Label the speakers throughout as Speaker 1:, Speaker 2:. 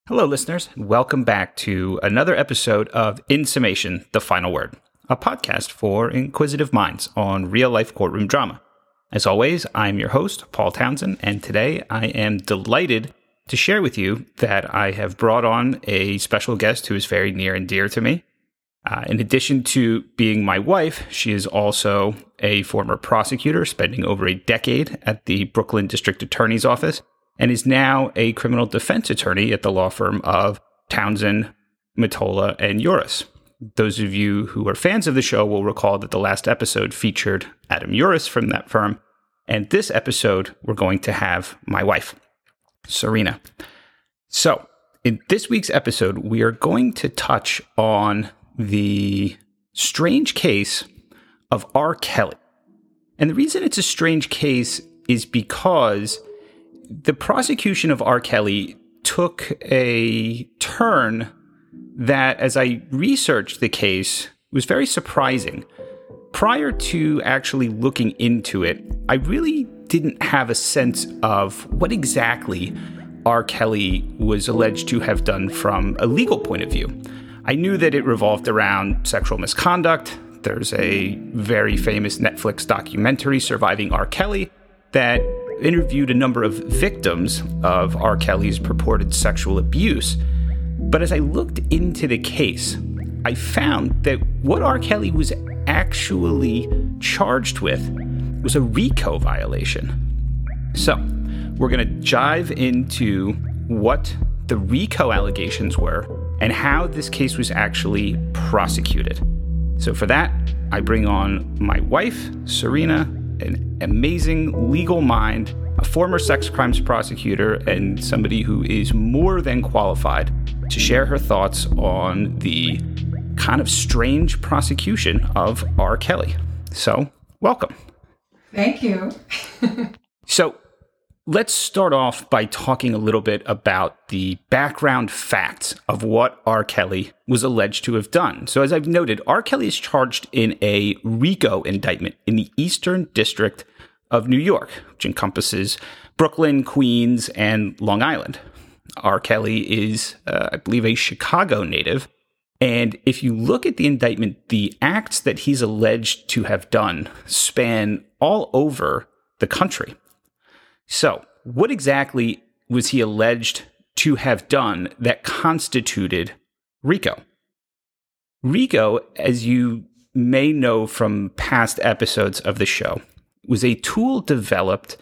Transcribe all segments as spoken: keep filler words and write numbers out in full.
Speaker 1: Hello, listeners, and welcome back to another episode of In Summation, The Final Word, a podcast for inquisitive minds on real-life courtroom drama. As always, I'm your host, Paul Townsend, and today I am delighted to share with you that I have brought on a special guest who is very near and dear to me. Uh, in addition to being my wife, she is also a former prosecutor, spending over a decade at the Brooklyn District Attorney's Office, and is now a criminal defense attorney at the law firm of Townsend, Mottola, and Uris. Those of you who are fans of the show will recall that the last episode featured Adam Uris from that firm, and this episode we're going to have my wife, Serena. So, in this week's episode, we are going to touch on the strange case of R. Kelly. And the reason it's a strange case is because the prosecution of R. Kelly took a turn that, as I researched the case, was very surprising. Prior to actually looking into it, I really didn't have a sense of what exactly R. Kelly was alleged to have done from a legal point of view. I knew that it revolved around sexual misconduct. There's a very famous Netflix documentary, Surviving R. Kelly, that interviewed a number of victims of R. Kelly's purported sexual abuse. But as I looked into the case, I found that what R. Kelly was actually charged with was a RICO violation. So, we're going to dive into what the RICO allegations were and how this case was actually prosecuted. So for that, I bring on my wife, Serena, an amazing legal mind, a former sex crimes prosecutor, and somebody who is more than qualified to share her thoughts on the kind of strange prosecution of R. Kelly. So, welcome.
Speaker 2: Thank you.
Speaker 1: So, let's start off by talking a little bit about the background facts of what R. Kelly was alleged to have done. So as I've noted, R. Kelly is charged in a RICO indictment in the Eastern District of New York, which encompasses Brooklyn, Queens, and Long Island. R. Kelly is, uh, I believe, a Chicago native. And if you look at the indictment, the acts that he's alleged to have done span all over the country. So, what exactly was he alleged to have done that constituted RICO? RICO, as you may know from past episodes of the show, was a tool developed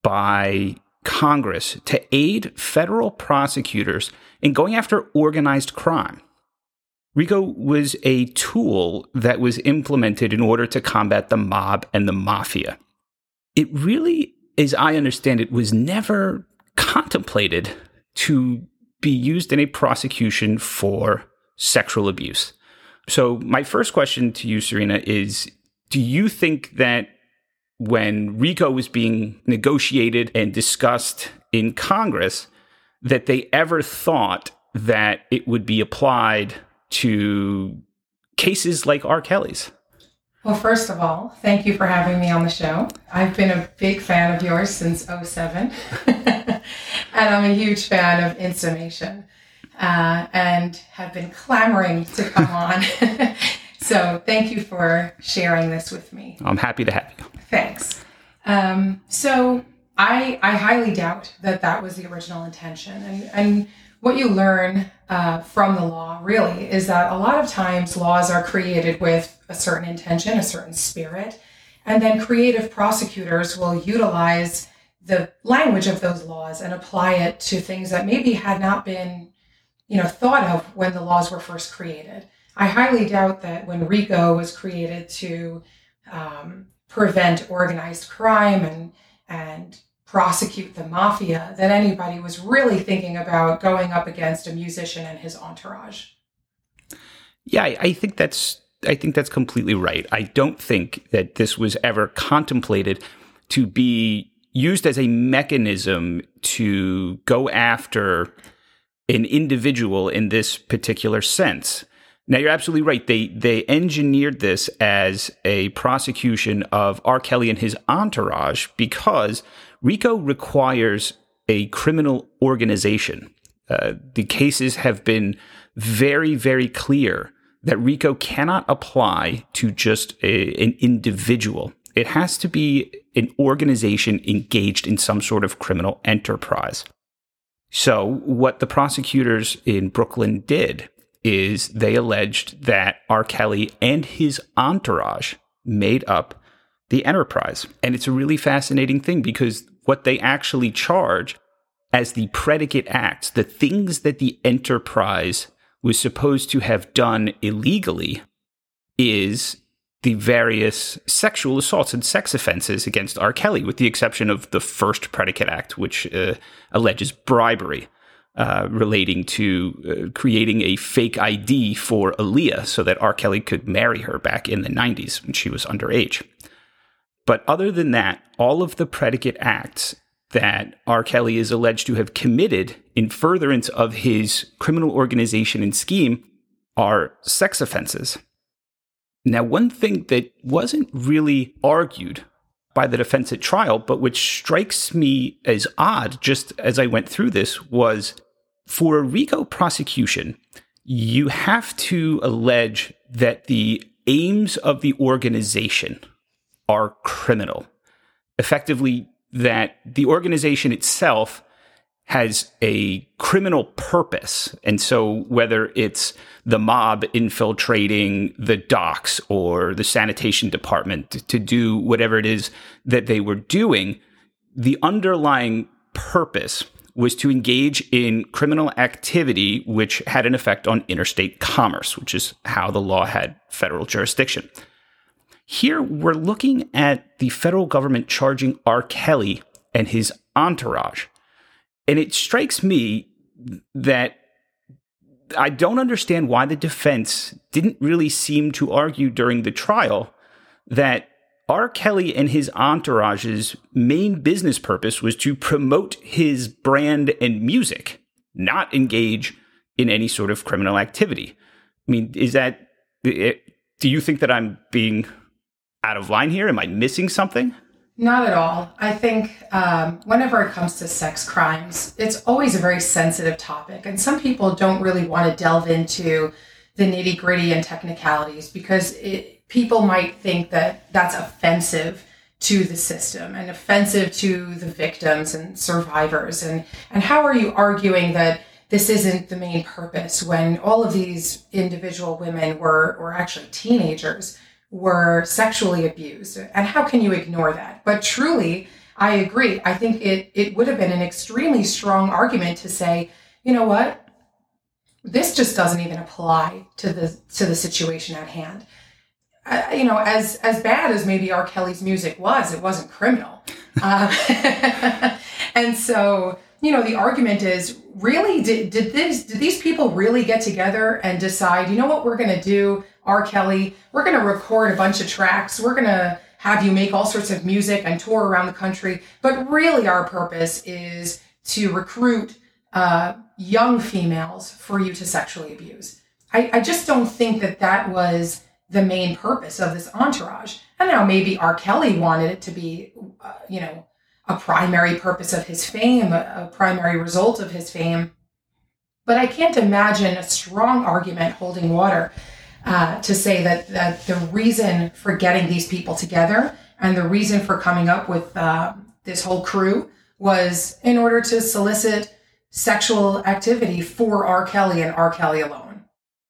Speaker 1: by Congress to aid federal prosecutors in going after organized crime. RICO was a tool that was implemented in order to combat the mob and the mafia. It really, as I understand it, was never contemplated to be used in a prosecution for sexual abuse. So my first question to you, Serena, is do you think that when RICO was being negotiated and discussed in Congress, that they ever thought that it would be applied to cases like R. Kelly's?
Speaker 2: Well, first of all, thank you for having me on the show. I've been a big fan of yours since oh seven, and I'm a huge fan of In Summation, uh, and have been clamoring to come on. So thank you for sharing this with me.
Speaker 1: I'm happy to have you.
Speaker 2: Thanks. Um, so I, I highly doubt that that was the original intention. And, and what you learn uh, from the law, really, is that a lot of times laws are created with a certain intention, a certain spirit, and then creative prosecutors will utilize the language of those laws and apply it to things that maybe had not been, you know, thought of when the laws were first created. I highly doubt that when RICO was created to um, prevent organized crime and and prosecute the mafia, that anybody was really thinking about going up against a musician and his entourage.
Speaker 1: Yeah, I, I think that's I think that's completely right. I don't think that this was ever contemplated to be used as a mechanism to go after an individual in this particular sense. Now, you're absolutely right. They they engineered this as a prosecution of R. Kelly and his entourage because RICO requires a criminal organization. Uh, the cases have been very, very clear that RICO cannot apply to just a, an individual. It has to be an organization engaged in some sort of criminal enterprise. So what the prosecutors in Brooklyn did is they alleged that R. Kelly and his entourage made up the enterprise. And it's a really fascinating thing because what they actually charge as the predicate acts, the things that the enterprise was supposed to have done illegally, is the various sexual assaults and sex offenses against R. Kelly, with the exception of the first predicate act, which uh, alleges bribery uh, relating to uh, creating a fake I D for Aaliyah so that R. Kelly could marry her back in the nineties when she was underage. But other than that, all of the predicate acts that R. Kelly is alleged to have committed in furtherance of his criminal organization and scheme are sex offenses. Now, one thing that wasn't really argued by the defense at trial, but which strikes me as odd just as I went through this, was for a RICO prosecution, you have to allege that the aims of the organization are criminal. Effectively, that the organization itself has a criminal purpose. And so whether it's the mob infiltrating the docks or the sanitation department to do whatever it is that they were doing, the underlying purpose was to engage in criminal activity which had an effect on interstate commerce, which is how the law had federal jurisdiction. Here, we're looking at the federal government charging R. Kelly and his entourage. And it strikes me that I don't understand why the defense didn't really seem to argue during the trial that R. Kelly and his entourage's main business purpose was to promote his brand and music, not engage in any sort of criminal activity. I mean, is that, do you think that I'm being out of line here? Am I missing something?
Speaker 2: Not at all. I think um, whenever it comes to sex crimes, it's always a very sensitive topic. And some people don't really want to delve into the nitty gritty and technicalities because it, people might think that that's offensive to the system and offensive to the victims and survivors. And, and how are you arguing that this isn't the main purpose when all of these individual women were, or actually teenagers, were sexually abused? And how can you ignore that? But truly, I agree. I think it it would have been an extremely strong argument to say, you know what, this just doesn't even apply to the to the situation at hand. Uh, you know, as as bad as maybe R. Kelly's music was, it wasn't criminal. Uh, and so, you know, the argument is, really, did did this did these people really get together and decide, you know what we're going to do? R. Kelly, we're going to record a bunch of tracks. We're going to have you make all sorts of music and tour around the country. But really our purpose is to recruit uh, young females for you to sexually abuse. I, I just don't think that that was the main purpose of this entourage. And now maybe R. Kelly wanted it to be, uh, you know, a primary purpose of his fame, a, a primary result of his fame. But I can't imagine a strong argument holding water Uh, to say that, that the reason for getting these people together and the reason for coming up with uh, this whole crew was in order to solicit sexual activity for R. Kelly and R. Kelly alone.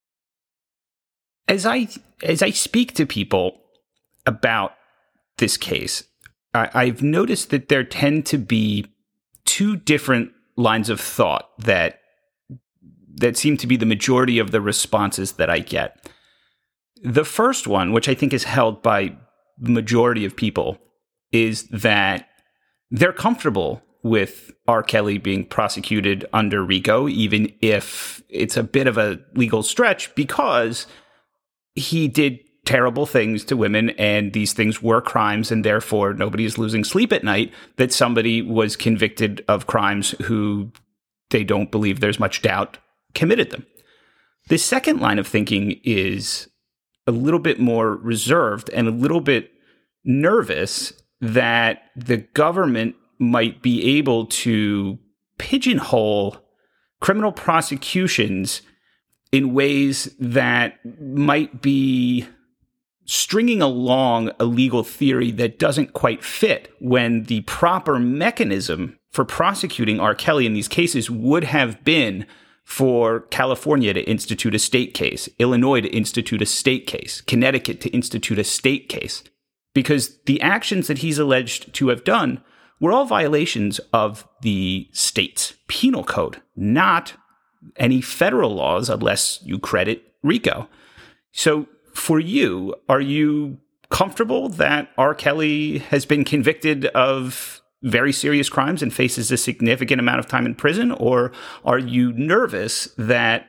Speaker 1: As I as I speak to people about this case, I, I've noticed that there tend to be two different lines of thought that that seem to be the majority of the responses that I get. The first one, which I think is held by the majority of people, is that they're comfortable with R. Kelly being prosecuted under RICO, even if it's a bit of a legal stretch, because he did terrible things to women and these things were crimes, and therefore nobody is losing sleep at night that somebody was convicted of crimes who they don't believe there's much doubt committed them. The second line of thinking is a little bit more reserved and a little bit nervous that the government might be able to pigeonhole criminal prosecutions in ways that might be stringing along a legal theory that doesn't quite fit, when the proper mechanism for prosecuting R. Kelly in these cases would have been for California to institute a state case, Illinois to institute a state case, Connecticut to institute a state case, because the actions that he's alleged to have done were all violations of the state's penal code, not any federal laws, unless you credit RICO. So for you, are you comfortable that R. Kelly has been convicted of very serious crimes and faces a significant amount of time in prison? Or are you nervous that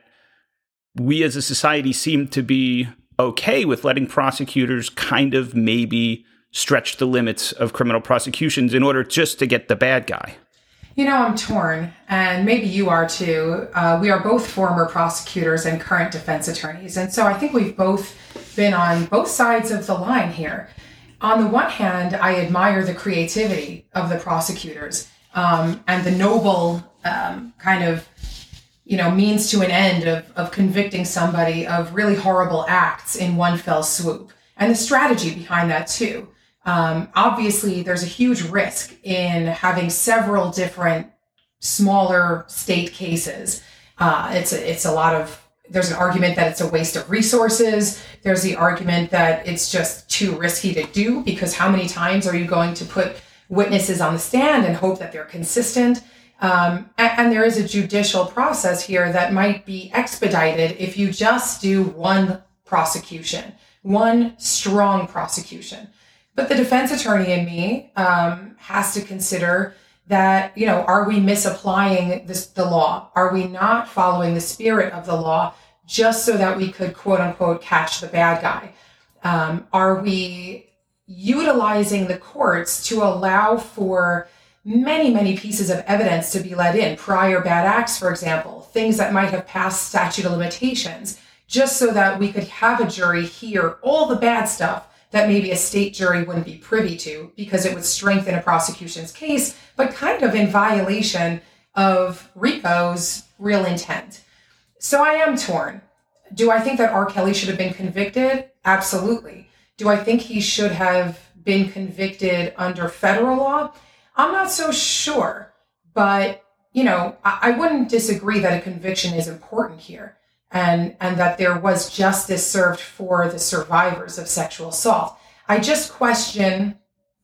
Speaker 1: we as a society seem to be okay with letting prosecutors kind of maybe stretch the limits of criminal prosecutions in order just to get the bad guy?
Speaker 2: You know, I'm torn, and maybe you are too. Uh, we are both former prosecutors and current defense attorneys. And so I think we've both been on both sides of the line here. On the one hand, I admire the creativity of the prosecutors um, and the noble um, kind of, you know, means to an end of, of convicting somebody of really horrible acts in one fell swoop, and the strategy behind that too. Um, obviously, there's a huge risk in having several different smaller state cases. Uh, it's a, it's a lot of, there's an argument that it's a waste of resources. There's the argument that it's just too risky to do, because how many times are you going to put witnesses on the stand and hope that they're consistent? Um, and, and there is a judicial process here that might be expedited if you just do one prosecution, one strong prosecution. But the defense attorney in me um, has to consider that, you know, are we misapplying this, the law? Are we not following the spirit of the law just so that we could, quote unquote, catch the bad guy? Um, are we utilizing the courts to allow for many, many pieces of evidence to be let in, prior bad acts, for example, things that might have passed statute of limitations, just so that we could have a jury hear all the bad stuff that maybe a state jury wouldn't be privy to, because it would strengthen a prosecution's case, but kind of in violation of RICO's real intent. So I am torn. Do I think that R. Kelly should have been convicted? Absolutely. Do I think he should have been convicted under federal law? I'm not so sure, but, you know, I, I wouldn't disagree that a conviction is important here. And, and that there was justice served for the survivors of sexual assault. I just question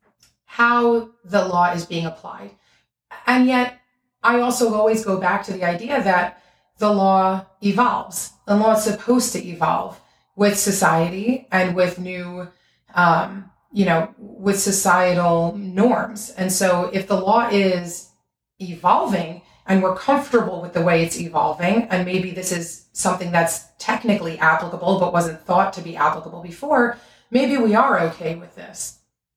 Speaker 2: how the law is being applied. And yet, I also always go back to the idea that the law evolves. The law is supposed to evolve with society and with new, um, you know, with societal norms. And so if the law is evolving and we're comfortable with the way it's evolving, and maybe this is something that's technically applicable but wasn't thought to be applicable before, maybe we are okay with this.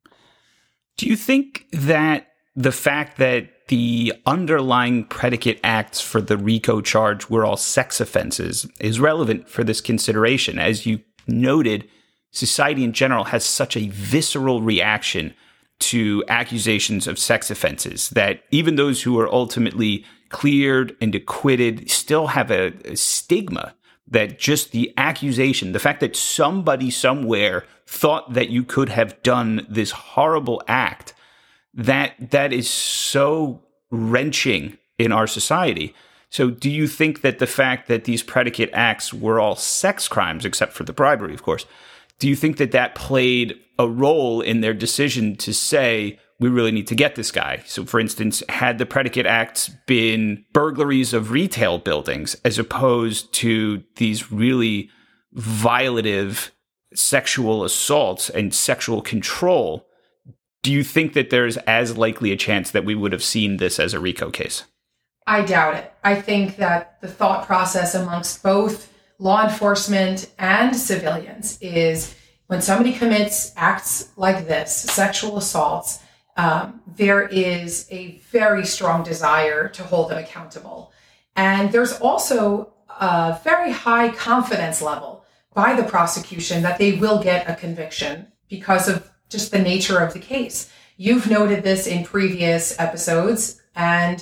Speaker 1: Do you think that the fact that the underlying predicate acts for the RICO charge were all sex offenses is relevant for this consideration? As you noted, society in general has such a visceral reaction to accusations of sex offenses that even those who are ultimately cleared and acquitted still have a, a stigma that just the accusation, the fact that somebody somewhere thought that you could have done this horrible act, that that is so wrenching in our society. So do you think that the fact that these predicate acts were all sex crimes, except for the bribery, of course, do you think that that played a role in their decision to say, we really need to get this guy? So, for instance, had the predicate acts been burglaries of retail buildings as opposed to these really violative sexual assaults and sexual control, do you think that there's as likely a chance that we would have seen this as a RICO case?
Speaker 2: I doubt it. I think that the thought process amongst both law enforcement and civilians is when somebody commits acts like this, sexual assaults, um, there is a very strong desire to hold them accountable. And there's also a very high confidence level by the prosecution that they will get a conviction because of just the nature of the case. You've noted this in previous episodes, and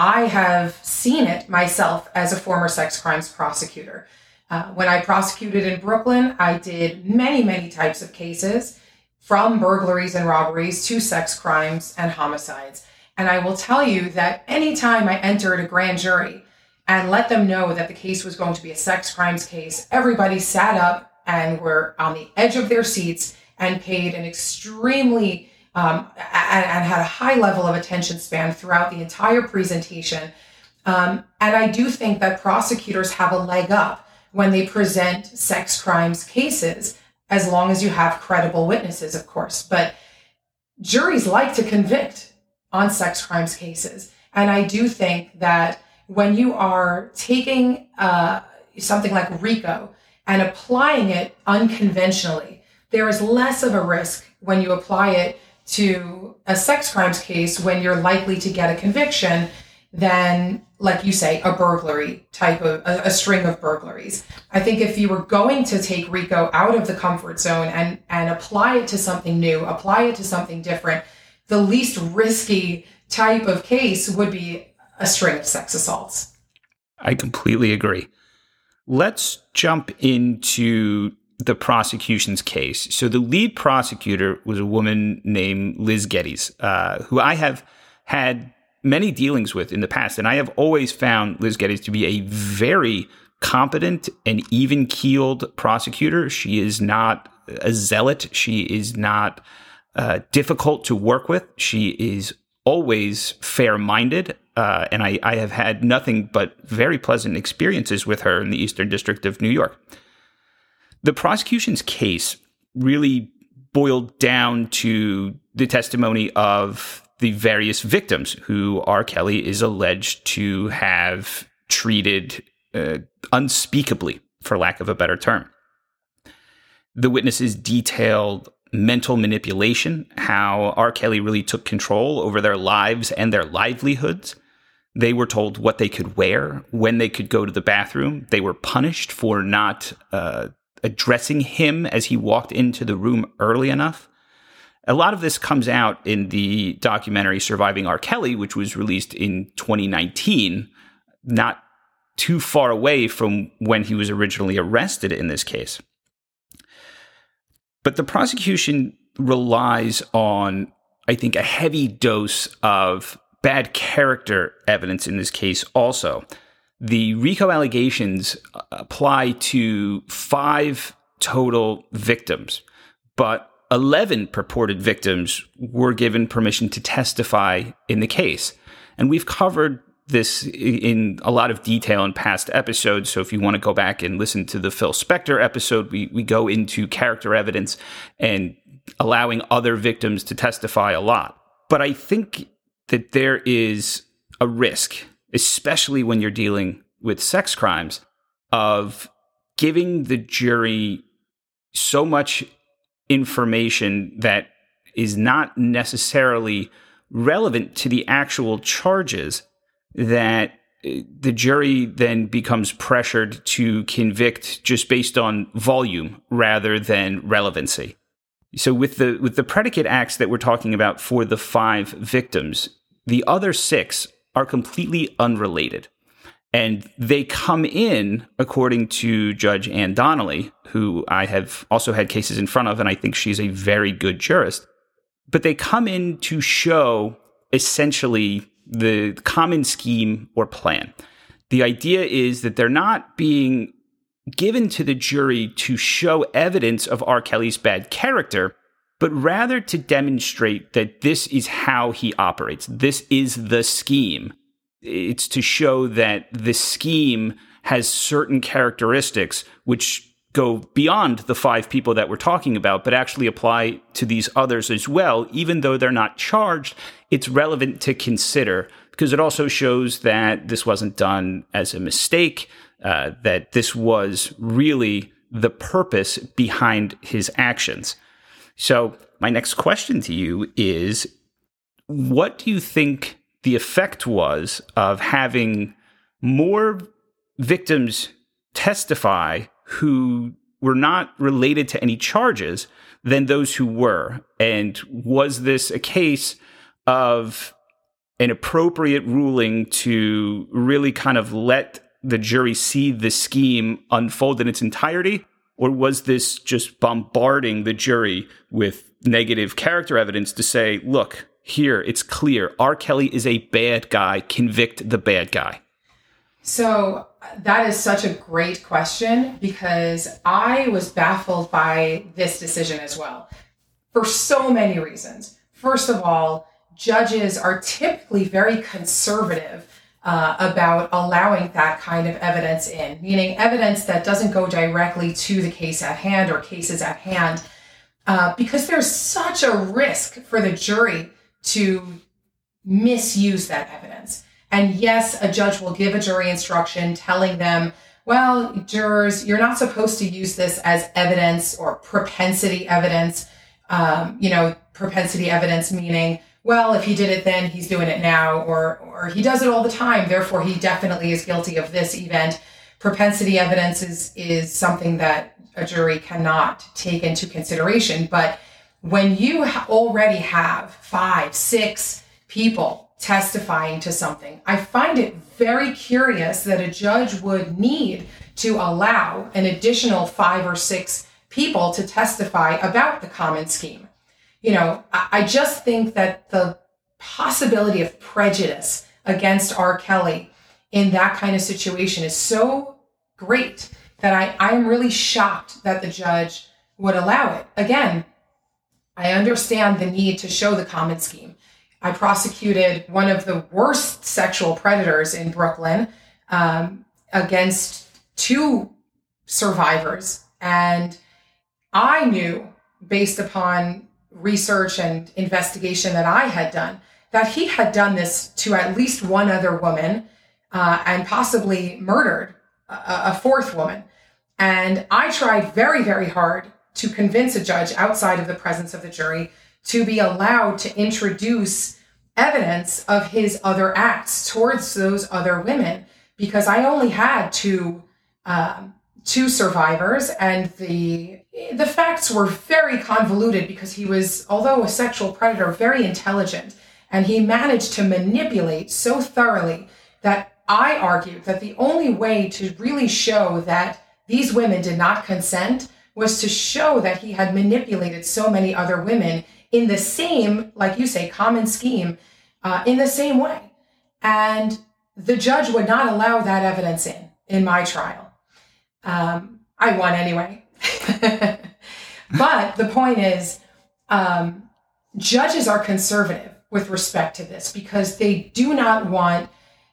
Speaker 2: I have seen it myself as a former sex crimes prosecutor. Uh, when I prosecuted in Brooklyn, I did many, many types of cases, from burglaries and robberies to sex crimes and homicides. And I will tell you that anytime I entered a grand jury and let them know that the case was going to be a sex crimes case, everybody sat up and were on the edge of their seats and paid an extremely um, and, and had a high level of attention span throughout the entire presentation. Um, and I do think that prosecutors have a leg up when they present sex crimes cases, as long as you have credible witnesses, of course. But juries like to convict on sex crimes cases. And I do think that when you are taking uh, something like RICO and applying it unconventionally, there is less of a risk when you apply it to a sex crimes case when you're likely to get a conviction than, like you say, a burglary type of, a, a string of burglaries. I think if you were going to take RICO out of the comfort zone and, and apply it to something new, apply it to something different, the least risky type of case would be a string of sex assaults.
Speaker 1: I completely agree. Let's jump into the prosecution's case. So the lead prosecutor was a woman named Liz Geddes, uh, who I have had many dealings with in the past. And I have always found Liz Geddes to be a very competent and even-keeled prosecutor. She is not a zealot. She is not uh, difficult to work with. She is always fair-minded. Uh, and I, I have had nothing but very pleasant experiences with her in the Eastern District of New York. The prosecution's case really boiled down to the testimony of the various victims who R. Kelly is alleged to have treated uh, unspeakably, for lack of a better term. The witnesses detailed mental manipulation, how R. Kelly really took control over their lives and their livelihoods. They were told what they could wear, when they could go to the bathroom. They were punished for not uh, addressing him as he walked into the room early enough. A lot of this comes out in the documentary Surviving R. Kelly, which was released in twenty nineteen, not too far away from when he was originally arrested in this case. But the prosecution relies on, I think, a heavy dose of bad character evidence in this case also. The RICO allegations apply to five total victims, but eleven purported victims were given permission to testify in the case. And we've covered this in a lot of detail in past episodes. So if you want to go back and listen to the Phil Spector episode, we, we go into character evidence and allowing other victims to testify a lot. But I think that there is a risk, especially when you're dealing with sex crimes, of giving the jury so much information that is not necessarily relevant to the actual charges, that the jury then becomes pressured to convict just based on volume rather than relevancy. So with the with the predicate acts that we're talking about for the five victims, the other six are completely unrelated. And they come in, according to Judge Ann Donnelly, who I have also had cases in front of, and I think she's a very good jurist. But they come in to show essentially the common scheme or plan. The idea is that they're not being given to the jury to show evidence of R. Kelly's bad character, but rather to demonstrate that this is how he operates. This is the scheme. It's to show that the scheme has certain characteristics which go beyond the five people that we're talking about, but actually apply to these others as well. Even though they're not charged, it's relevant to consider because it also shows that this wasn't done as a mistake, uh, that this was really the purpose behind his actions. So my next question to you is, what do you think the effect was of having more victims testify who were not related to any charges than those who were? And was this a case of an appropriate ruling to really kind of let the jury see the scheme unfold in its entirety? Or was this just bombarding the jury with negative character evidence to say, look, here, it's clear, R. Kelly is a bad guy, convict the bad guy?
Speaker 2: So that is such a great question, because I was baffled by this decision as well, for so many reasons. First of all, judges are typically very conservative uh, about allowing that kind of evidence in, meaning evidence that doesn't go directly to the case at hand or cases at hand, uh, because there's such a risk for the jury to misuse that evidence. And yes, a judge will give a jury instruction telling them, well, jurors, you're not supposed to use this as evidence or propensity evidence. Um, you know, propensity evidence meaning, well, if he did it then, he's doing it now, or or he does it all the time, therefore he definitely is guilty of this event. Propensity evidence is is something that a jury cannot take into consideration. But when you ha- already have five, six people testifying to something, I find it very curious that a judge would need to allow an additional five or six people to testify about the common scheme. You know, I just think that the possibility of prejudice against R. Kelly in that kind of situation is so great that I, I am really shocked that the judge would allow it. Again, I understand the need to show the common scheme. I prosecuted one of the worst sexual predators in Brooklyn um, against two survivors. And I knew, based upon research and investigation that I had done, that he had done this to at least one other woman uh, and possibly murdered a, a fourth woman. And I tried very, very hard to convince a judge outside of the presence of the jury to be allowed to introduce evidence of his other acts towards those other women, because I only had two um, two survivors, and the the facts were very convoluted because he was, although a sexual predator, very intelligent, and he managed to manipulate so thoroughly that I argued that the only way to really show that these women did not consent was to show that he had manipulated so many other women in the same, like you say, common scheme, uh, in the same way. And the judge would not allow that evidence in, in my trial. Um, I won anyway. But the point is, um, judges are conservative with respect to this because they do not want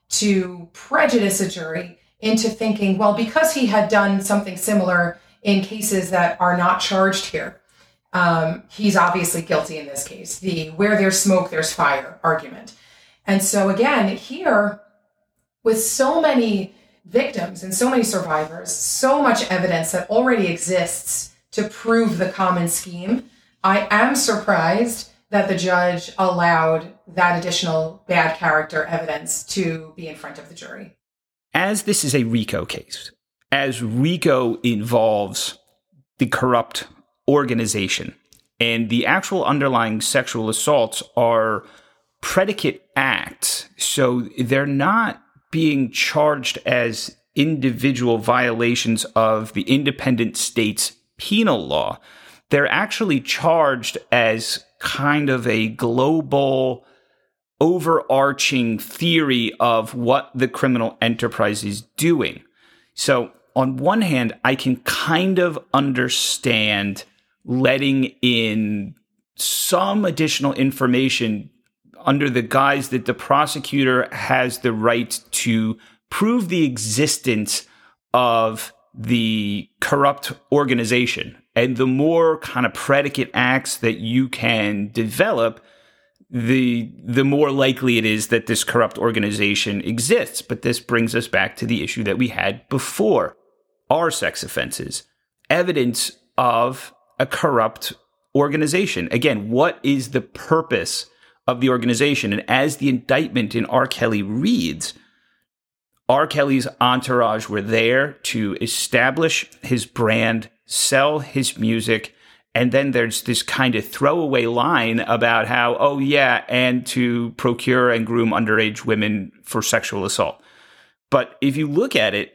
Speaker 2: to prejudice a jury into thinking, well, because he had done something similar in cases that are not charged here, um, he's obviously guilty in this case. The where there's smoke, there's fire argument. And so again, here, with so many victims and so many survivors, so much evidence that already exists to prove the common scheme, I am surprised that the judge allowed that additional bad character evidence to be in front of the jury.
Speaker 1: As this is a RICO case, as RICO involves the corrupt organization, and the actual underlying sexual assaults are predicate acts, so they're not being charged as individual violations of the independent state's penal law. They're actually charged as kind of a global, overarching theory of what the criminal enterprise is doing. So on one hand, I can kind of understand letting in some additional information under the guise that the prosecutor has the right to prove the existence of the corrupt organization. And the more kind of predicate acts that you can develop, the the more likely it is that this corrupt organization exists. But this brings us back to the issue that we had before. Are sex offenses evidence of a corrupt organization? Again, what is the purpose of the organization? And as the indictment in R. Kelly reads, R. Kelly's entourage were there to establish his brand, sell his music, And then there's this kind of throwaway line about how, oh, yeah, and to procure and groom underage women for sexual assault. But if you look at it,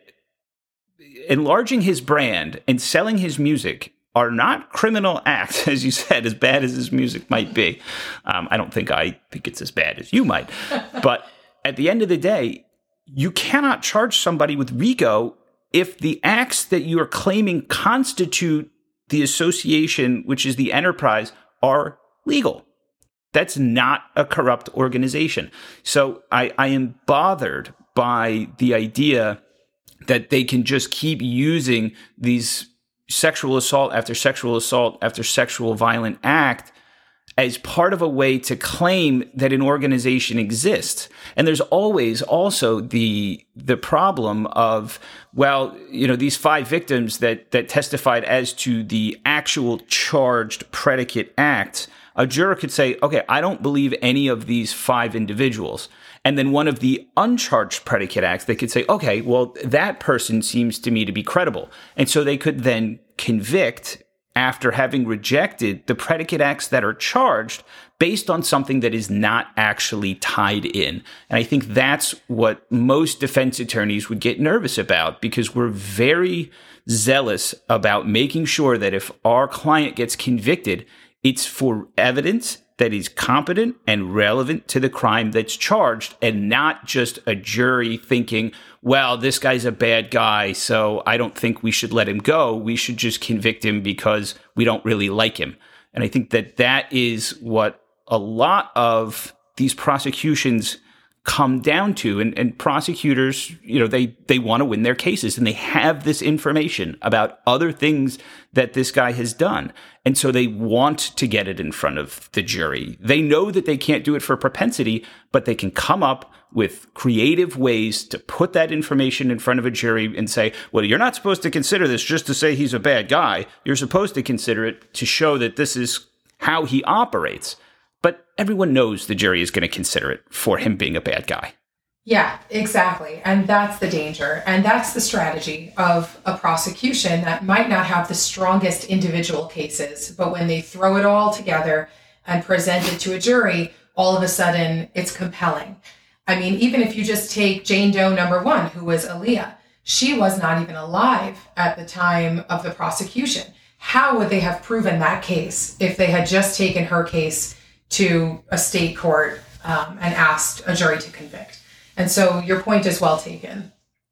Speaker 1: enlarging his brand and selling his music are not criminal acts, as you said, as bad as his music might be. Um, I don't think I think it's as bad as you might. But at the end of the day, you cannot charge somebody with RICO if the acts that you are claiming constitute the association, which is the enterprise, are legal. That's not a corrupt organization. So I, I am bothered by the idea that they can just keep using these sexual assault after sexual assault after sexual violent act as part of a way to claim that an organization exists. And there's always also the the problem of, well, you know, these five victims that that testified as to the actual charged predicate acts. A juror could say, okay, I don't believe any of these five individuals. And then one of the uncharged predicate acts, they could say, okay, well, that person seems to me to be credible. And so they could then convict after having rejected the predicate acts that are charged based on something that is not actually tied in. And I think that's what most defense attorneys would get nervous about, because we're very zealous about making sure that if our client gets convicted, it's for evidence that is competent and relevant to the crime that's charged, and not just a jury thinking, well, this guy's a bad guy, so I don't think we should let him go. We should just convict him because we don't really like him. And I think that that is what a lot of these prosecutions come down to. And, and prosecutors, you know, they, they want to win their cases, and they have this information about other things that this guy has done. And so they want to get it in front of the jury. They know that they can't do it for propensity, but they can come up with creative ways to put that information in front of a jury and say, well, you're not supposed to consider this just to say he's a bad guy. You're supposed to consider it to show that this is how he operates. But everyone knows the jury is going to consider it for him being a bad guy.
Speaker 2: Yeah, exactly. And that's the danger. And that's the strategy of a prosecution that might not have the strongest individual cases, but when they throw it all together and present it to a jury, all of a sudden it's compelling. I mean, even if you just take Jane Doe number one, who was Aaliyah, she was not even alive at the time of the prosecution. How would they have proven that case if they had just taken her case to a state court um, and asked a jury to convict? And so your point is well taken.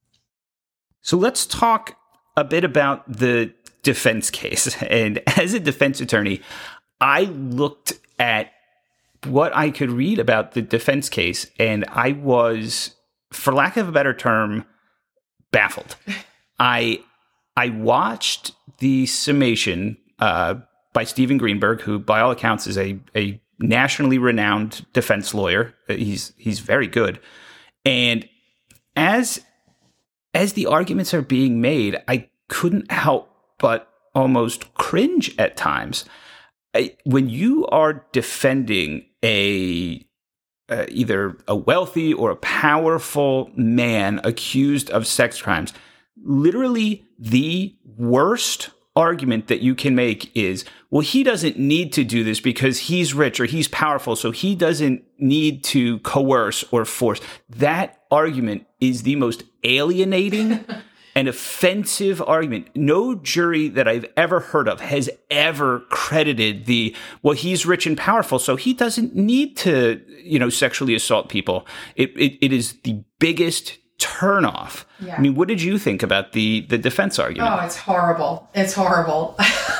Speaker 1: So let's talk a bit about the defense case. And as a defense attorney, I looked at what I could read about the defense case, and I was, for lack of a better term, baffled. I I watched the summation uh, by Steven Greenberg, who by all accounts is a, a nationally renowned defense lawyer. He's he's very good. And as as the arguments are being made, I couldn't help but almost cringe at times. I, when you are defending a uh, either a wealthy or a powerful man accused of sex crimes, literally the worst argument that you can make is, well, he doesn't need to do this because he's rich or he's powerful, so he doesn't need to coerce or force. That argument is the most alienating and offensive argument. No jury that I've ever heard of has ever credited the, well, he's rich and powerful, so he doesn't need to, you know, sexually assault people. It it, it is the biggest turnoff. Yeah. I mean, what did you think about the the defense argument?
Speaker 2: Oh, it's horrible. It's horrible.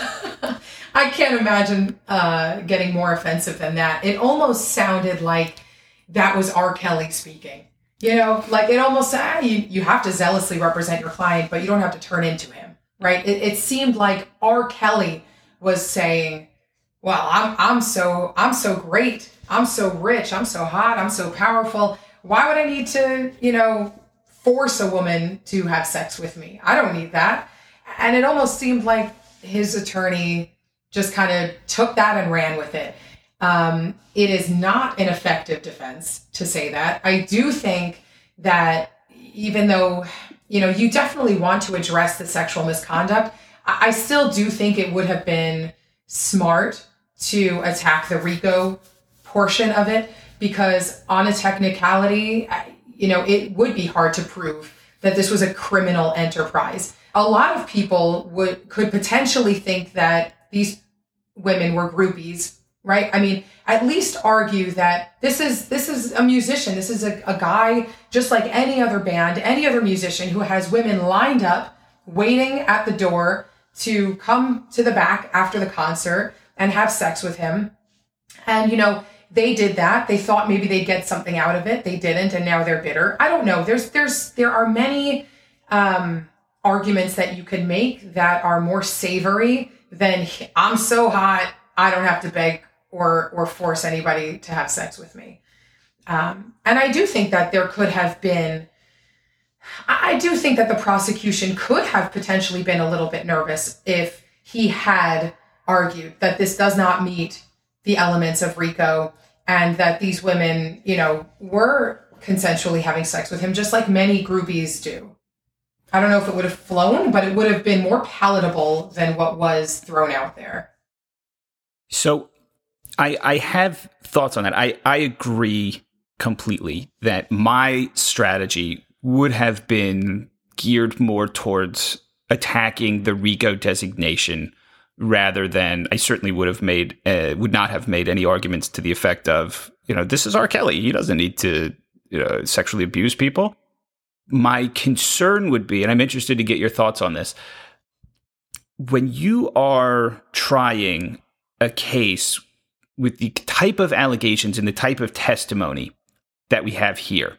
Speaker 2: I can't imagine uh, getting more offensive than that. It almost sounded like that was R. Kelly speaking. You know, like it almost, ah, you, you have to zealously represent your client, but you don't have to turn into him, right? It, it seemed like R. Kelly was saying, well, I'm I'm so I'm so great. I'm so rich. I'm so hot. I'm so powerful. Why would I need to, you know, force a woman to have sex with me? I don't need that. And it almost seemed like his attorney just kind of took that and ran with it. Um, it is not an effective defense to say that. I do think that even though, you know, you definitely want to address the sexual misconduct, I, I still do think it would have been smart to attack the RICO portion of it, because on a technicality, you know, it would be hard to prove that this was a criminal enterprise. A lot of people would could potentially think that these women were groupies, right? I mean, at least argue that this is this is a musician. This is a, a guy just like any other band, any other musician who has women lined up, waiting at the door to come to the back after the concert and have sex with him. And, you know, they did that. They thought maybe they'd get something out of it. They didn't, and now they're bitter. I don't know. There's there's there are many um, arguments that you could make that are more savory than I'm so hot, I don't have to beg or or force anybody to have sex with me. Um, and I do think that there could have been, I do think that the prosecution could have potentially been a little bit nervous if he had argued that this does not meet the elements of RICO and that these women, you know, were consensually having sex with him, just like many groupies do. I don't know if it would have flown, but it would have been more palatable than what was thrown out there.
Speaker 1: So I, I have thoughts on that. I, I agree completely that my strategy would have been geared more towards attacking the RICO designation rather than I certainly would have made, uh, would not have made any arguments to the effect of, you know, this is R. Kelly. He doesn't need to, you know, sexually abuse people. My concern would be, and I'm interested to get your thoughts on this, when you are trying a case with the type of allegations and the type of testimony that we have here,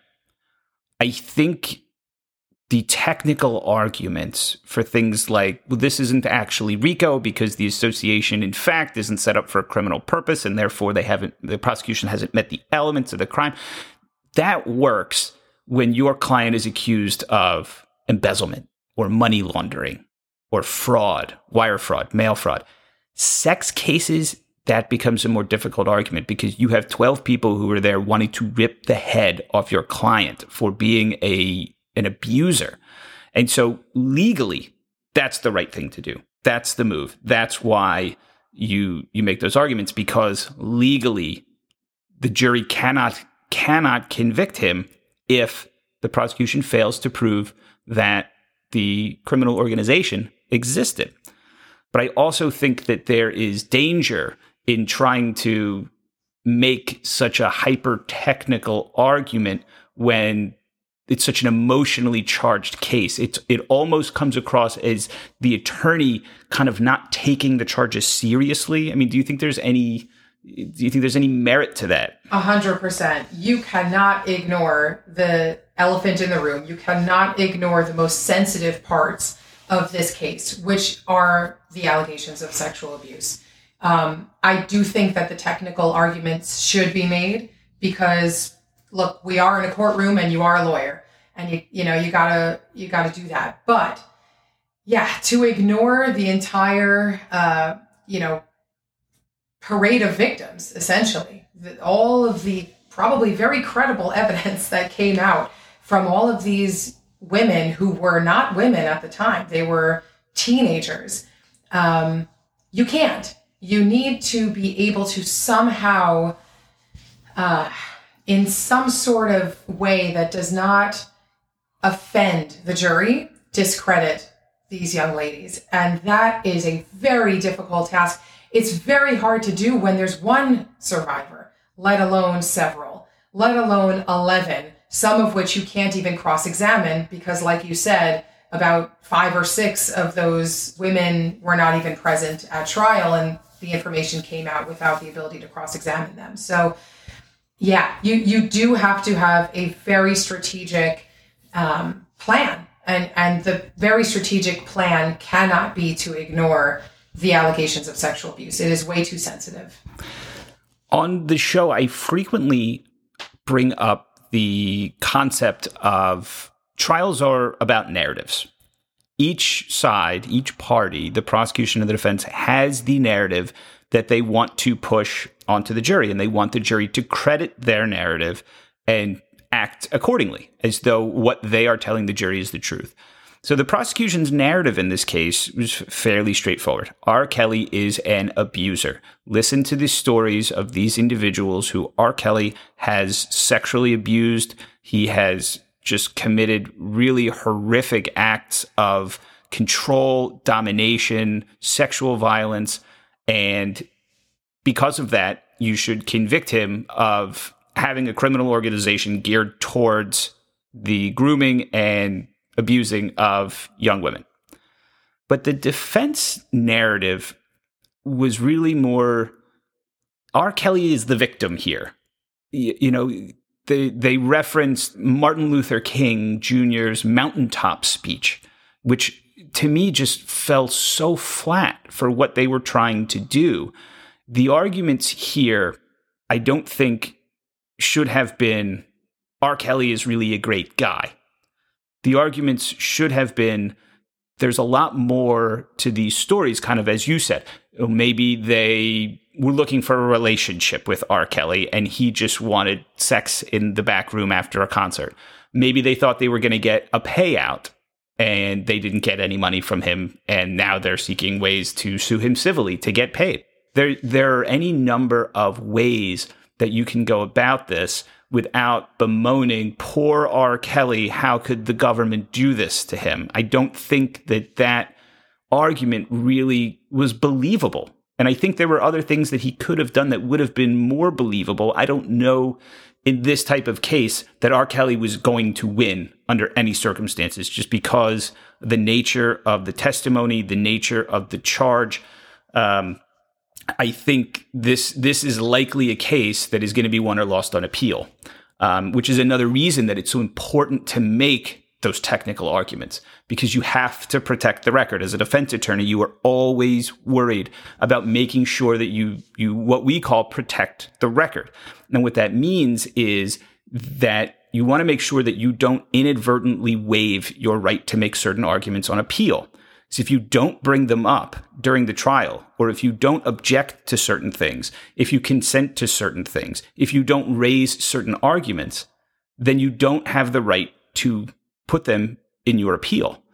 Speaker 1: I think the technical arguments for things like, well, this isn't actually RICO because the association, in fact, isn't set up for a criminal purpose, and therefore they haven't, the prosecution hasn't met the elements of the crime. That works when your client is accused of embezzlement or money laundering or fraud, wire fraud, mail fraud. Sex cases, that becomes a more difficult argument because you have twelve people who are there wanting to rip the head off your client for being a an abuser. And so legally, that's the right thing to do. That's the move. That's why you you make those arguments, because legally the jury cannot cannot convict him if the prosecution fails to prove that the criminal organization existed. But I also think that there is danger in trying to make such a hyper-technical argument when it's such an emotionally charged case. It, it almost comes across as the attorney kind of not taking the charges seriously. I mean, do you think there's any... Do you think there's any merit to that?
Speaker 2: A hundred percent. You cannot ignore the elephant in the room. You cannot ignore the most sensitive parts of this case, which are the allegations of sexual abuse. Um, I do think that the technical arguments should be made because, look, we are in a courtroom and you are a lawyer, and you you know you gotta you gotta do that. But yeah, to ignore the entire uh, you know. parade of victims, essentially. All of the probably very credible evidence that came out from all of these women who were not women at the time. They were teenagers. Um, you can't. You need to be able to somehow, uh, in some sort of way that does not offend the jury, discredit these young ladies. And that is a very difficult task. It's very hard to do when there's one survivor, let alone several, let alone eleven, some of which you can't even cross-examine because, like you said, about five or six of those women were not even present at trial, and the information came out without the ability to cross-examine them. So, yeah, you, you do have to have a very strategic um, plan, and, and the very strategic plan cannot be to ignore the allegations of sexual abuse. It is way too sensitive.
Speaker 1: On the show, I frequently bring up the concept of trials are about narratives. Each side, each party, the prosecution and the defense has the narrative that they want to push onto the jury, and they want the jury to credit their narrative and act accordingly, as though what they are telling the jury is the truth. So the prosecution's narrative in this case was fairly straightforward. R. Kelly is an abuser. Listen to the stories of these individuals who R. Kelly has sexually abused. He has just committed really horrific acts of control, domination, sexual violence. And because of that, you should convict him of having a criminal organization geared towards the grooming and abusing of young women. But the defense narrative was really more, R. Kelly is the victim here. You, you know, they, they referenced Martin Luther King Junior's mountaintop speech, which to me just fell so flat for what they were trying to do. The arguments here, I don't think, should have been, R. Kelly is really a great guy. The arguments should have been, there's a lot more to these stories, kind of as you said. Maybe they were looking for a relationship with R. Kelly and he just wanted sex in the back room after a concert. Maybe they thought they were going to get a payout and they didn't get any money from him, and now they're seeking ways to sue him civilly to get paid. There, there are any number of ways that you can go about this without bemoaning poor R. Kelly. How could the government do this to him? I don't think that that argument really was believable. And I think there were other things that he could have done that would have been more believable. I don't know in this type of case that R. Kelly was going to win under any circumstances, just because the nature of the testimony, the nature of the charge. Um, I think this this is likely a case that is going to be won or lost on appeal, um, which is another reason that it's so important to make those technical arguments, because you have to protect the record. As a defense attorney, you are always worried about making sure that you you what we call protect the record. And what that means is that you want to make sure that you don't inadvertently waive your right to make certain arguments on appeal. So if you don't bring them up during the trial, or if you don't object to certain things, if you consent to certain things, if you don't raise certain arguments, then you don't have the right to put them in your appeal.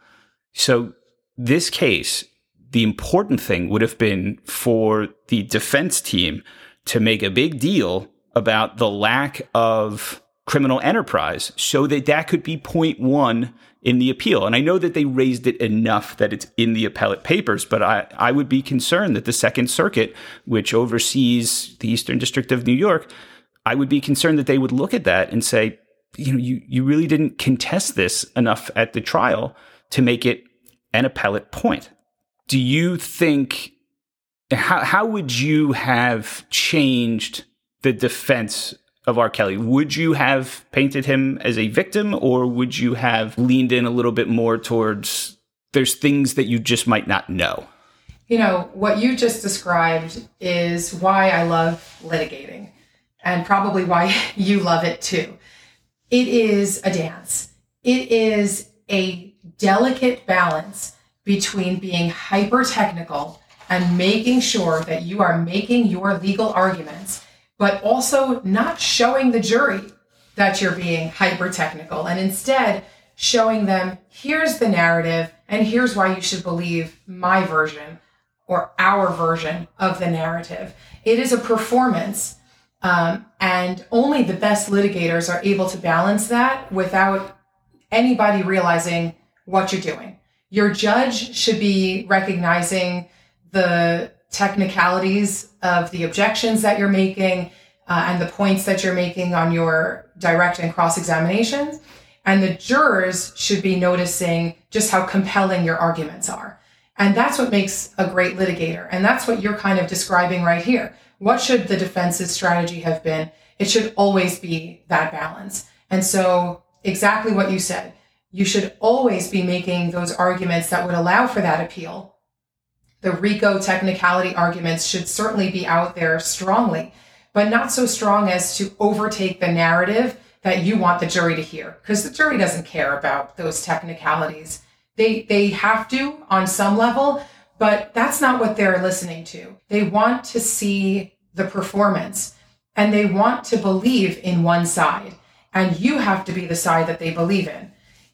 Speaker 1: So this case, the important thing would have been for the defense team to make a big deal about the lack of criminal enterprise so that that could be point one in the appeal. And I know that they raised it enough that it's in the appellate papers, but I, I would be concerned that the Second Circuit, which oversees the Eastern District of New York, I would be concerned that they would look at that and say, you know, you, you really didn't contest this enough at the trial to make it an appellate point. Do you think, how, how would you have changed the defense of R. Kelly? Would you have painted him as a victim, or would you have leaned in a little bit more towards there's things that you just might not know?
Speaker 2: You know, what you just described is why I love litigating, and probably why you love it too. It is a dance. It is a delicate balance between being hyper technical and making sure that you are making your legal arguments, but also not showing the jury that you're being hyper technical, and instead showing them, here's the narrative and here's why you should believe my version or our version of the narrative. It is a performance, um, and only the best litigators are able to balance that without anybody realizing what you're doing. Your judge should be recognizing the technicalities of the objections that you're making uh, and the points that you're making on your direct and cross-examinations. And the jurors should be noticing just how compelling your arguments are. And that's what makes a great litigator. And that's what you're kind of describing right here. What should the defense's strategy have been? It should always be that balance. And so exactly what you said, you should always be making those arguments that would allow for that appeal. The RICO technicality arguments should certainly be out there strongly, but not so strong as to overtake the narrative that you want the jury to hear, because the jury doesn't care about those technicalities. They they have to on some level, but that's not what they're listening to. They want to see the performance, and they want to believe in one side, and you have to be the side that they believe in.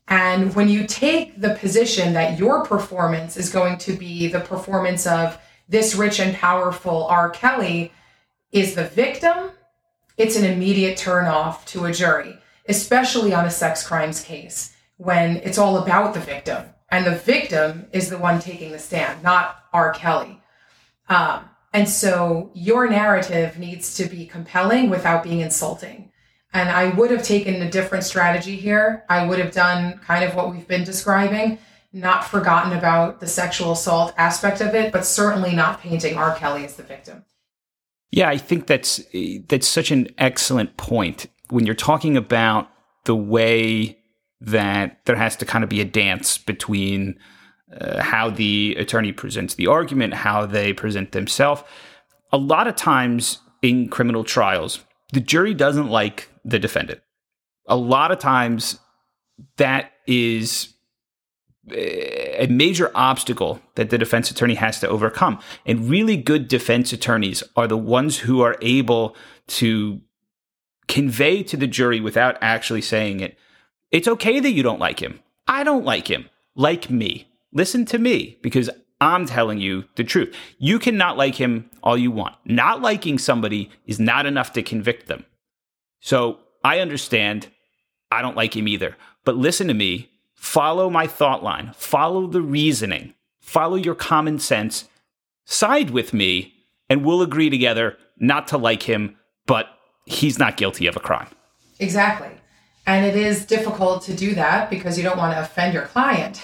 Speaker 2: And when you take the position that your performance is going to be the performance of this rich and powerful R. Kelly is the victim, it's an immediate turnoff to a jury, especially on a sex crimes case when it's all about the victim. And the victim is the one taking the stand, not R. Kelly. Um, and so your narrative needs to be compelling without being insulting. And I would have taken a different strategy here. I would have done kind of what we've been describing, not forgotten about the sexual assault aspect of it, but certainly not painting R. Kelly as the victim.
Speaker 1: Yeah, I think that's that's such an excellent point. When you're talking about the way that there has to kind of be a dance between uh, how the attorney presents the argument, how they present themselves. A lot of times in criminal trials, the jury doesn't like the defendant. A lot of times that is a major obstacle that the defense attorney has to overcome. And really good defense attorneys are the ones who are able to convey to the jury without actually saying it, it's okay that you don't like him. I don't like him. Like me. Listen to me, because I'm telling you the truth. You cannot like him all you want. Not liking somebody is not enough to convict them. So I understand. I don't like him either. But listen to me. Follow my thought line. Follow the reasoning. Follow your common sense. Side with me, and we'll agree together not to like him, but he's not guilty of a crime.
Speaker 2: Exactly. And it is difficult to do that because you don't want to offend your client.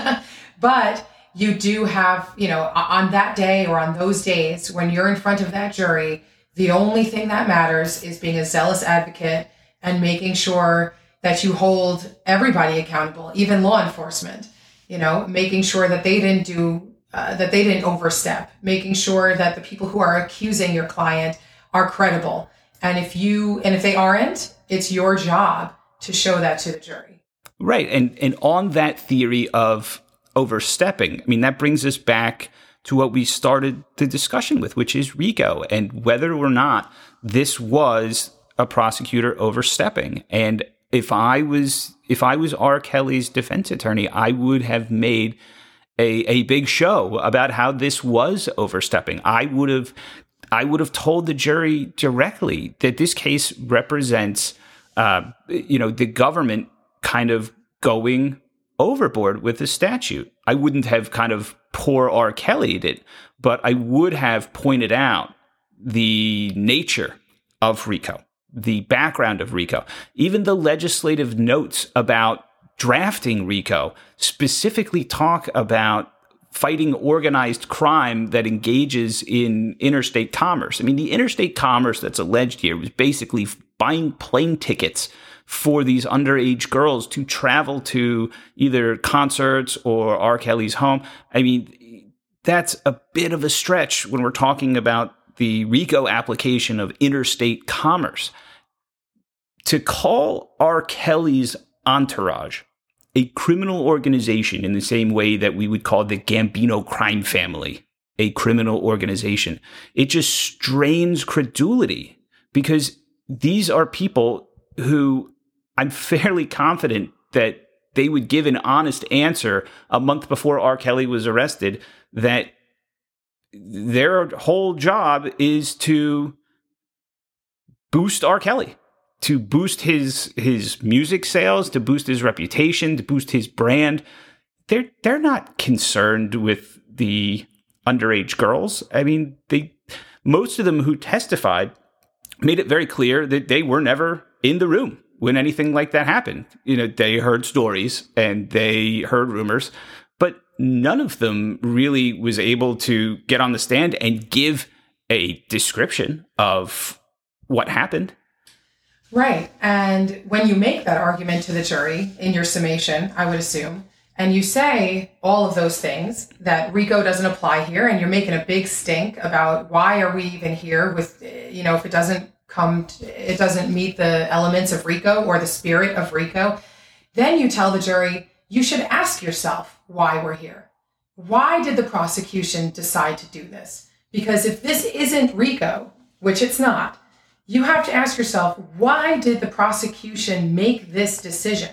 Speaker 2: But you do have, you know, on that day or on those days when you're in front of that jury, the only thing that matters is being a zealous advocate and making sure that you hold everybody accountable, even law enforcement, you know, making sure that they didn't do, uh, that they didn't overstep, making sure that the people who are accusing your client are credible. And if you, and if they aren't, it's your job to show that to the jury.
Speaker 1: Right. And, and on that theory of overstepping, I mean, that brings us back to what we started the discussion with, which is RICO and whether or not this was a prosecutor overstepping. And if I was, if I was R. Kelly's defense attorney, I would have made a, a big show about how this was overstepping. I would have, I would have told the jury directly that this case represents, uh, you know, the government kind of going overboard with the statute. I wouldn't have kind of poor R. Kelly'd it, but I would have pointed out the nature of RICO, the background of RICO, even the legislative notes about drafting RICO specifically talk about fighting organized crime that engages in interstate commerce. I mean, the interstate commerce that's alleged here was basically buying plane tickets for these underage girls to travel to either concerts or R. Kelly's home. I mean, that's a bit of a stretch when we're talking about the RICO application of interstate commerce. To call R. Kelly's entourage a criminal organization in the same way that we would call the Gambino crime family a criminal organization, it just strains credulity, because these are people who I'm fairly confident that they would give an honest answer a month before R. Kelly was arrested that their whole job is to boost R. Kelly, to boost his his music sales, to boost his reputation, to boost his brand. They're they're not concerned with the underage girls. I mean, they most of them who testified made it very clear that they were never in the room when anything like that happened. You know, they heard stories and they heard rumors, but none of them really was able to get on the stand and give a description of what happened.
Speaker 2: Right. And when you make that argument to the jury in your summation, I would assume, and you say all of those things, that RICO doesn't apply here, and you're making a big stink about why are we even here with, you know, if it doesn't come, to, it doesn't meet the elements of RICO or the spirit of RICO, then you tell the jury, you should ask yourself why we're here. Why did the prosecution decide to do this? Because if this isn't RICO, which it's not, you have to ask yourself, why did the prosecution make this decision?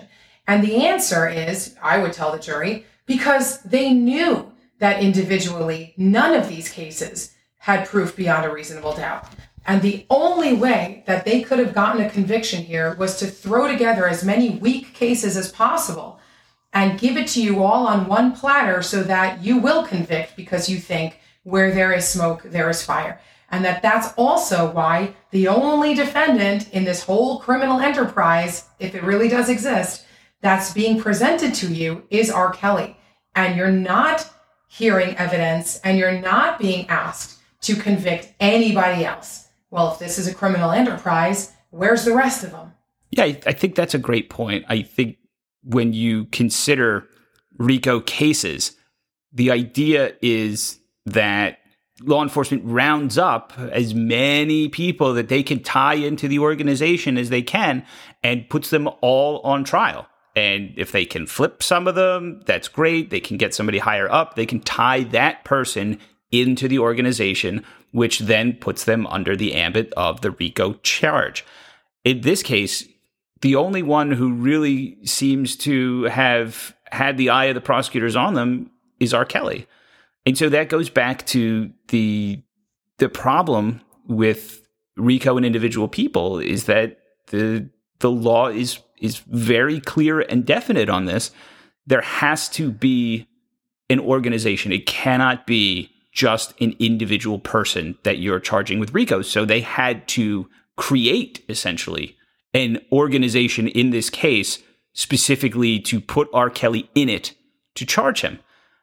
Speaker 2: And the answer is, I would tell the jury, because they knew that individually none of these cases had proof beyond a reasonable doubt. And the only way that they could have gotten a conviction here was to throw together as many weak cases as possible and give it to you all on one platter so that you will convict because you think where there is smoke, there is fire. And that that's also why the only defendant in this whole criminal enterprise, if it really does exist, that's being presented to you is R. Kelly. And you're not hearing evidence and you're not being asked to convict anybody else. Well, if this is a criminal enterprise, where's the rest of them?
Speaker 1: Yeah, I, I think that's a great point. I think when you consider RICO cases, the idea is that law enforcement rounds up as many people that they can tie into the organization as they can and puts them all on trial. And if they can flip some of them, that's great. They can get somebody higher up. They can tie that person into the organization, which then puts them under the ambit of the RICO charge. In this case, the only one who really seems to have had the eye of the prosecutors on them is R. Kelly. And so that goes back to the the problem with RICO and individual people is that the the law is is very clear and definite on this. There has to be an organization. It cannot be just an individual person that you're charging with RICO. So they had to create, essentially, an organization in this case specifically to put R. Kelly in it to charge him.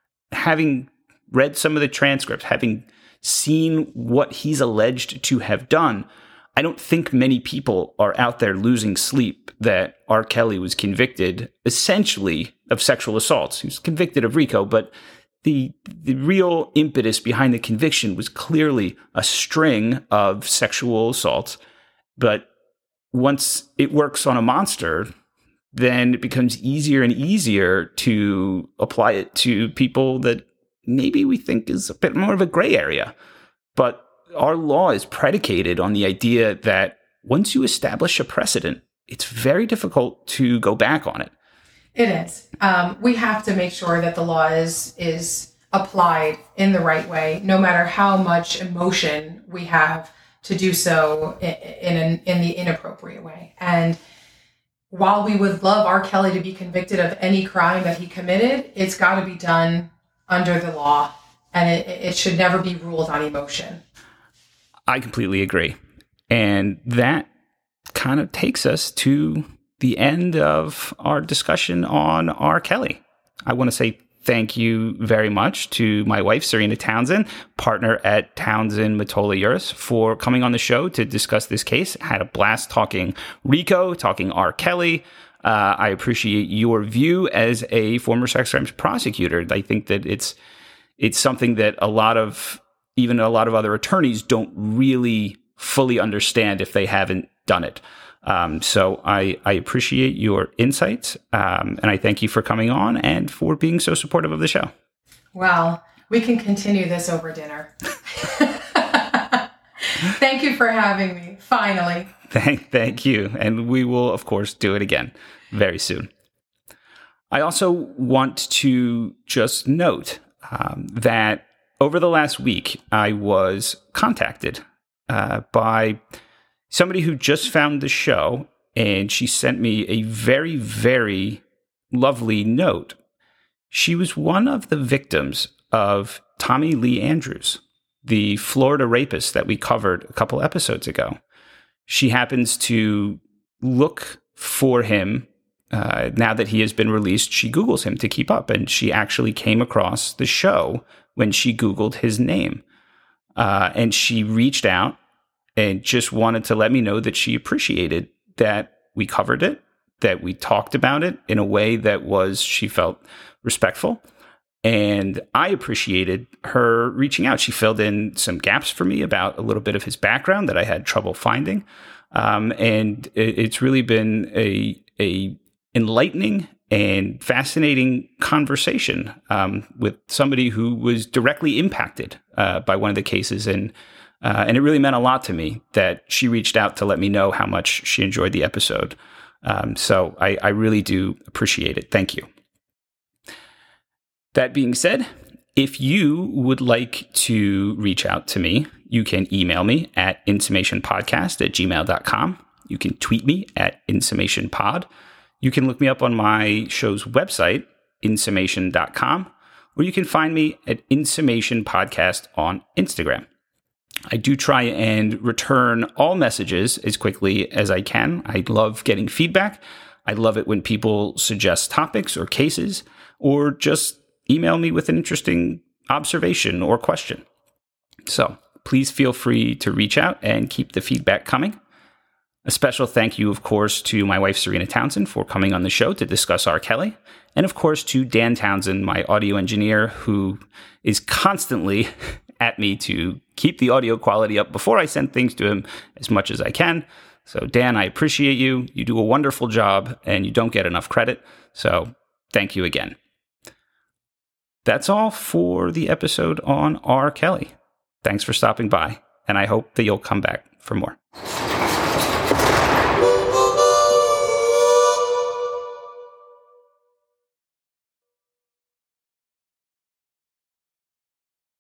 Speaker 1: Having read some of the transcripts, having seen what he's alleged to have done, I don't think many people are out there losing sleep that R. Kelly was convicted essentially of sexual assaults. He was convicted of RICO, but the the real impetus behind the conviction was clearly a string of sexual assaults. But once it works on a monster, then it becomes easier and easier to apply it to people that maybe we think is a bit more of a gray area. But our law is predicated on the idea that once you establish a precedent, it's very difficult to go back on it.
Speaker 2: It is. Um, we have to make sure that the law is is applied in the right way, no matter how much emotion we have to do so in in, an, in the inappropriate way. And while we would love R. Kelly to be convicted of any crime that he committed, it's got to be done under the law, and it, it should never be ruled on emotion.
Speaker 1: I completely agree. And that kind of takes us to the end of our discussion on R. Kelly. I want to say thank you very much to my wife, Serena Townsend, partner at Townsend Mottola Uris, for coming on the show to discuss this case. I had a blast talking RICO, talking R. Kelly. Uh, I appreciate your view as a former sex crimes prosecutor. I think that it's it's something that a lot of, even a lot of other attorneys don't really fully understand if they haven't done it. Um, so I, I appreciate your insights, um, and I thank you for coming on and for being so supportive of the show.
Speaker 2: Well, we can continue this over dinner. Thank you for having me, finally.
Speaker 1: Thank, thank you. And we will, of course, do it again very soon. I also want to just note um, that over the last week, I was contacted uh, by somebody who just found the show, and she sent me a very, very lovely note. She was one of the victims of Tommy Lee Andrews, the Florida rapist that we covered a couple episodes ago. She happens to look for him uh, now that he has been released. She Googles him to keep up, and she actually came across the show when she Googled his name. Uh, and she reached out and just wanted to let me know that she appreciated that we covered it, that we talked about it in a way that was, she felt, respectful. And I appreciated her reaching out. She filled in some gaps for me about a little bit of his background that I had trouble finding. Um, and it, it's really been a, a enlightening and fascinating conversation um, with somebody who was directly impacted uh, by one of the cases. And uh, and it really meant a lot to me that she reached out to let me know how much she enjoyed the episode. Um, so I, I really do appreciate it. Thank you. That being said, if you would like to reach out to me, you can email me at insummationpodcast at gmail dot com. You can tweet me at insummationpod. You can look me up on my show's website, insummation dot com, or you can find me at Insummation Podcast on Instagram. I do try and return all messages as quickly as I can. I love getting feedback. I love it when people suggest topics or cases, or just email me with an interesting observation or question. So please feel free to reach out and keep the feedback coming. A special thank you, of course, to my wife, Serena Townsend, for coming on the show to discuss R. Kelly. And of course, to Dan Townsend, my audio engineer, who is constantly at me to keep the audio quality up before I send things to him as much as I can. So Dan, I appreciate you. You do a wonderful job and you don't get enough credit. So thank you again. That's all for the episode on R. Kelly. Thanks for stopping by, and I hope that you'll come back for more.